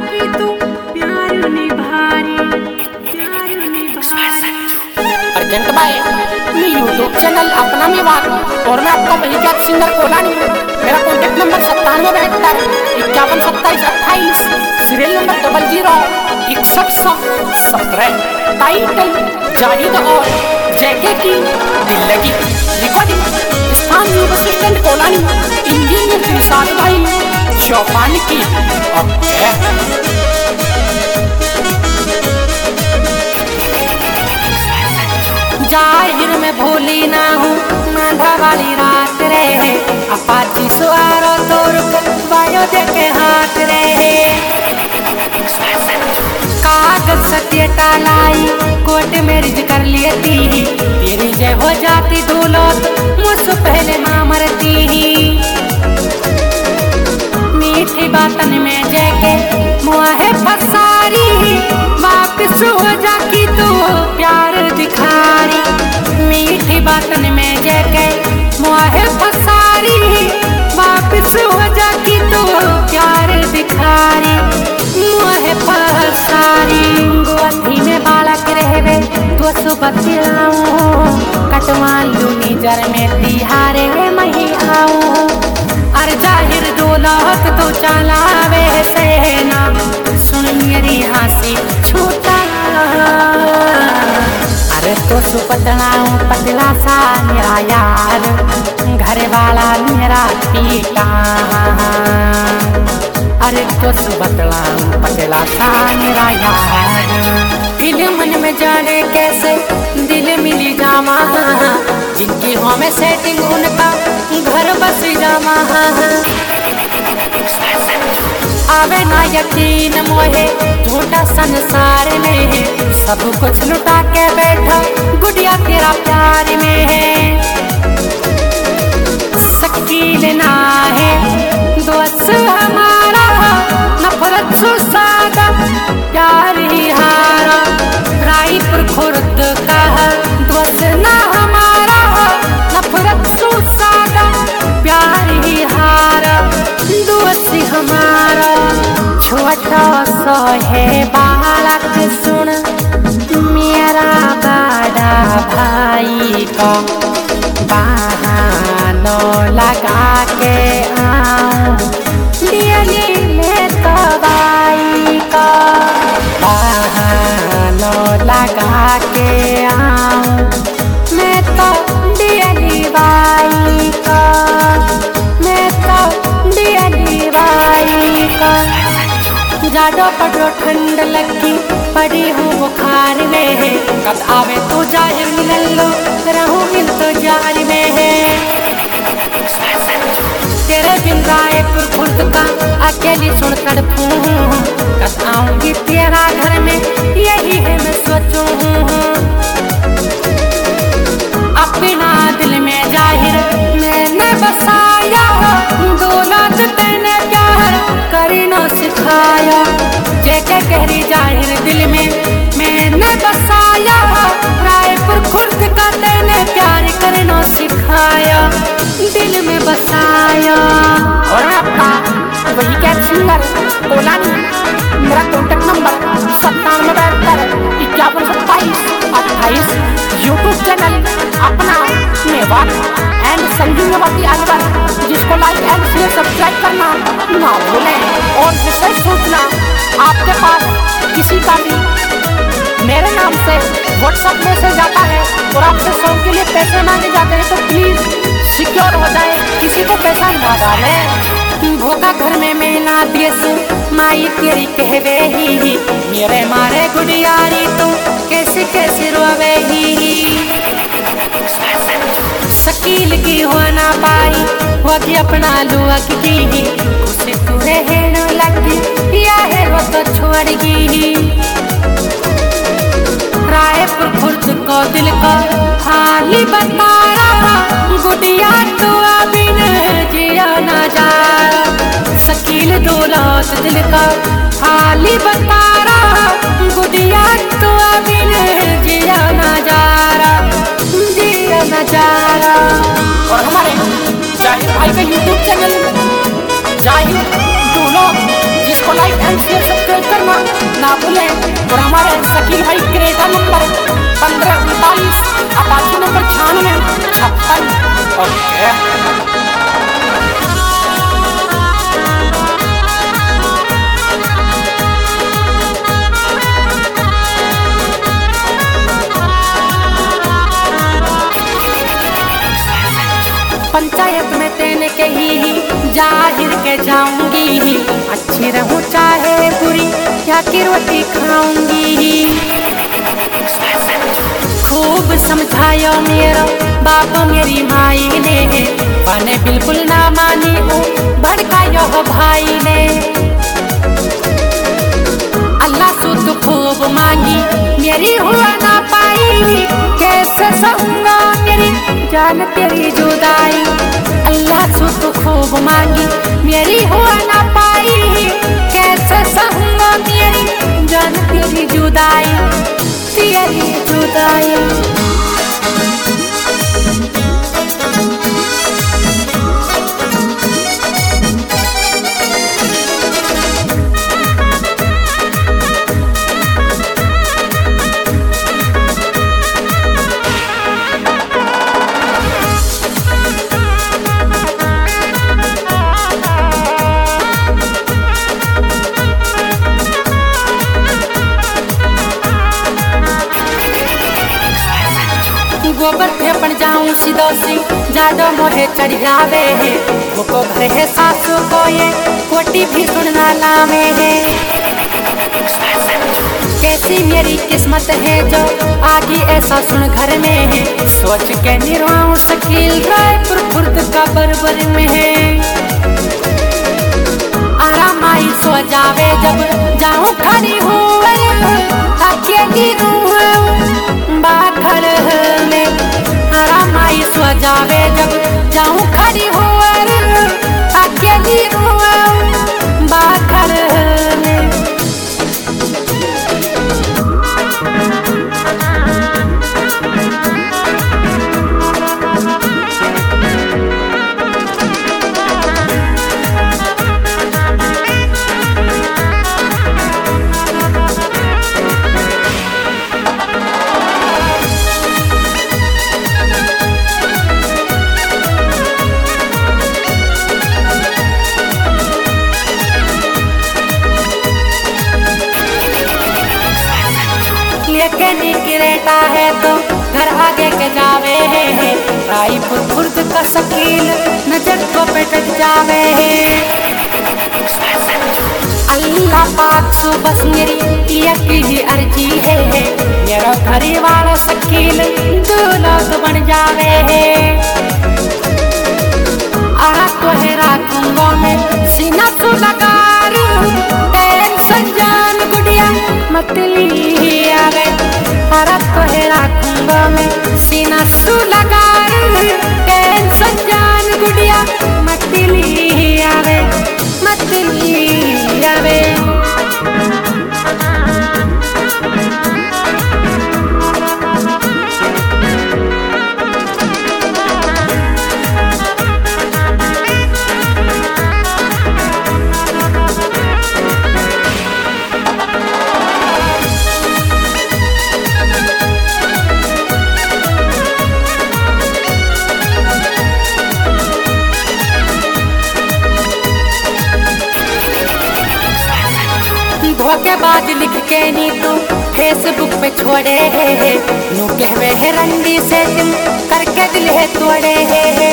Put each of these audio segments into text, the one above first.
की तू प्यार निभारी अर्जेंट भाई यूट्यूब चैनल अपना मेवात और मैं आपका वही क्या सिंगर कोलानी हूँ। मेरा contact number 9772 51 27 28 serial number 006117 title Zahid और जैके की दिल लगी रिकॉर्डिंग स्थान bus stand Kolani engineer Dilshad भाई चौपान की। जाहिर में भूली ना हूँ मांधा वाली रात रे अपाची सुआरो तोर बायो देखे हाथ रे कागज सत्य टालाई कोर्ट मैरिज कर लिए थी तेरी जय हो जाती दूल्हा मुझसे पहले माँ मरती मीठी बातन में जैके मुआ है फसारी वापिस हो जा की तू प्यार दिखारी मीठी बातन में जैके मुआ है फसारी वापिस हो जा की तू प्यार दिखारी मुआ है फसारी गोथी में बालक रहवे तो सुबह लाऊं कटवा लूनी जर में तिहारे मही आऊं अर जाहिर दौलत तो चलावे सेना सुन मेरी हंसी छूटा अरे तो सुपतलाऊं पतला सा मेरा यार घर वाला मेरा पीटा अरे तो सुपतलाऊं पतला सा मेरा यार दिल मन में जाने कैसे दिल मिली जावा जिनकी हो में सेटिंग उनका घर बस जावा आवे ना यकीन मोहे झूठा संसार में सब कुछ लुटा के बैठा गुड़िया तेरा प्यार में है शकील ना है दोस्त हमारा नफरत सुसादा प्यार ही हारा रायपुर खुर्द का दोस्त ना हमारा नफरत सुसादा प्यार ही हारा दोस्त हमारा छोटा सा है बालक सुन मेरा बड़ा भाई को बहाना लगा के आऊं दिल्ली में दवाई का बहाना लगा के आऊं मैं तो दिल्ली बाई का मैं तो दिल्ली बाई का जाडो पड़ो ठंड लगी पड़ी हूँ बुखार में है कब आवे तो जाहिर मिल लो रहूँ इंतजार में है तेरे बिन रायपुर खुर्द का अकेली सुन तड़पूं कब आऊंगी तेरा घर में यही है मैं सोचूं अपना दिल में जाहिर मैंने बसाया दौलत तेने प्यार करना सिखाया जैसे कहरी जाहिर दिल में मैंने बसाया रायपुर खुर्द का तेने प्यार करना सिखाया दिल में बसाया और आपका वही क्या सिंगर कोलानी मेरा कॉन्टेक्ट नंबर 9772 यूट्यूब चैनल अपना मेवात एंड संजू मेवाती अलवर जिसको लाइक एंड शेयर सब्सक्राइब करना ना भूलें और विशेष सूचना आपके पास किसी का भी मेरे नाम से व्हाट्सएप मैसेज आता है और आपसे सॉन्ग के लिए पैसे मांगे जाते हैं तो प्लीज सिक्योर हो जाए किसी को पैसा ना डाले भोगा घर में मैं ना देस माई तेरी कहवे ही मेरे मारे गुड़ियारी तू कैसे कैसे रोवे ही शकील की हो ना पाई होगी अपना लुआ की उसे तू रहने लगी या है वो तो छोड़गी रायपुर खुर्द को दिल को खाली बता रहा गुड़िया तो अभी जिया ना जा शकील दौलत दिल का खाली बता रहा गुड़िया तो अभी जिया ना जा और हमारे जाहिर भाई का यूट्यूब चैनल जाहिर दूल्हा जिसको लाइक एंड शेयर सब्सक्राइब करना ना भूलें। और हमारे शकील भाई Creta number 1539, Apache number 9656। Okay panchayat में तेने के ही जाहिर के जाऊंगी, अच्छी रहूं चाहे बुरी या की रोटी खाऊंगी। खूब समझाया मेरा बाप मेरी माई ने, मैंने बिल्कुल ना मानी हूँ, भड़काया हो भाई ने। अल्लाह सुध खूब मांगी मेरी हुआ ना पाई, कैसे सहूंगा मेरी जान तेरी जुदाई। अल्लाह सुध खूब मांगी मेरी हुआ ना पाई, कैसे सहूंगा मेरी जान तेरी जुदाई, तेरी जुदाई। गोबर फेपन जाऊं सिदोसी जादो मोहे चढ़ जावे है, वो को घर है सासू को ये कोटी भी सुनना लावे है। कैसी मेरी किस्मत है जो आगे ऐसा सुन घर में है, सोच के निर्वाण शकील रायपुर खुर्द का बरबर में है। आराम आई सो जावे जब जाऊं खड़ी हूँ अकेली बाखड़ में, आराम आई सो जावे जब जाऊं खड़ी हूँ अकेली बाखड़ में। की रहता है तो घर आगे के जावे है, रायपुर खुर्द का शकील नजर को पेटक जावे है। अल्लाह पाक सु बस मेरी एक ही अर्जी है, मेरा घरी वाला शकील दो लोग बन जावे है। आहा तो है राखूंगा मैं सीना सु लगा टेंशन जान गुड़िया मतली आवे, भारत को है राखूंगा मैं सीना सु लगा टेंशन जान गुड़िया मतली आवे, मतली आवे। धोखेबाज लिख के नी तू फेसबुक पे छोड़े है, नू कहवे है रंडी से तुम करके दिल है तोड़े है।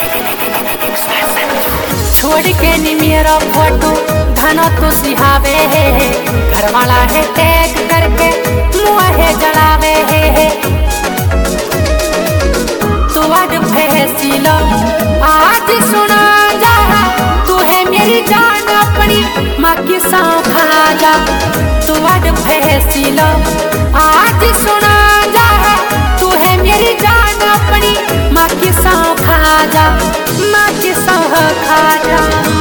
छोड़ के नी मेरा फोटो धनो तो सिहावे है, घर वाला है टैग करके मुँह है जलावे है। तू आज फैसलो आज सुना जा, तू है मेरी जान अपनी माँ की सौ खा जा। तू आज फैसलो आज सुना जा, तू है मेरी जान अपनी माँ की सौ खा जा, माँ की सौ खा जा।